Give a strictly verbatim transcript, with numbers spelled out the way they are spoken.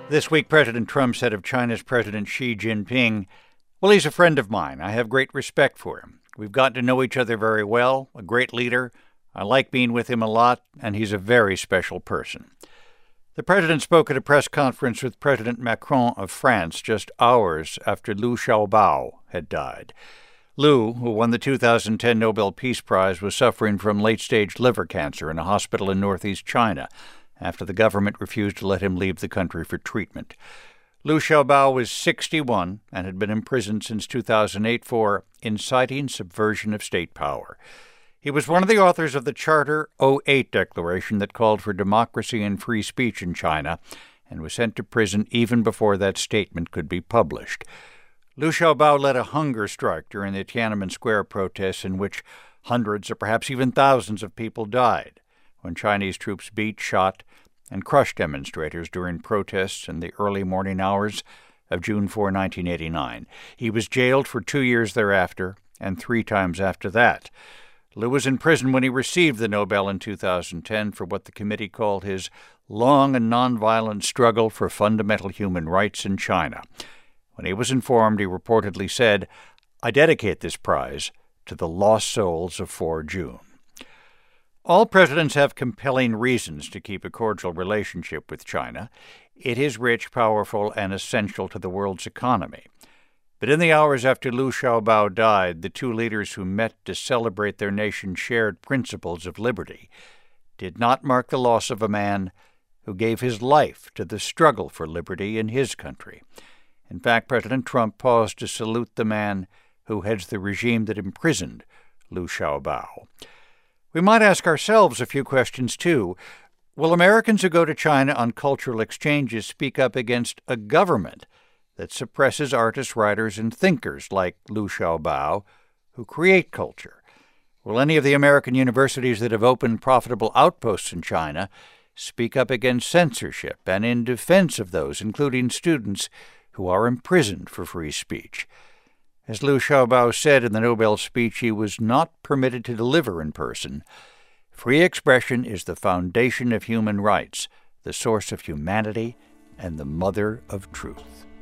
This week, President Trump said of China's President Xi Jinping, "Well, he's a friend of mine. I have great respect for him. We've gotten to know each other very well, a great leader. I like being with him a lot, and he's a very special person." The president spoke at a press conference with President Macron of France just hours after Liu Xiaobao had died. Liu, who won the two thousand ten Nobel Peace Prize, was suffering from late-stage liver cancer in a hospital in northeast China after the government refused to let him leave the country for treatment. Liu Xiaobao was sixty-one and had been imprisoned since two thousand eight for inciting subversion of state power. He was one of the authors of the Charter oh eight Declaration that called for democracy and free speech in China and was sent to prison even before that statement could be published. Liu Xiaobao led a hunger strike during the Tiananmen Square protests in which hundreds or perhaps even thousands of people died when Chinese troops beat, shot, and crushed demonstrators during protests in the early morning hours of June fourth, nineteen eighty-nine. He was jailed for two years thereafter and three times after that. Liu was in prison when he received the Nobel in two thousand ten for what the committee called his long and nonviolent struggle for fundamental human rights in China. When he was informed, he reportedly said, "I dedicate this prize to the lost souls of four June." All presidents have compelling reasons to keep a cordial relationship with China. It is rich, powerful, and essential to the world's economy. But in the hours after Liu Xiaobao died, the two leaders who met to celebrate their nation's shared principles of liberty did not mark the loss of a man who gave his life to the struggle for liberty in his country. In fact, President Trump paused to salute the man who heads the regime that imprisoned Liu Xiaobao. We might ask ourselves a few questions, too. Will Americans who go to China on cultural exchanges speak up against a government that suppresses artists, writers, and thinkers like Liu Xiaobao who create culture? Will any of the American universities that have opened profitable outposts in China speak up against censorship and in defense of those, including students, who are imprisoned for free speech? As Liu Xiaobao said in the Nobel speech he was not permitted to deliver in person, "Free expression is the foundation of human rights, the source of humanity, and the mother of truth."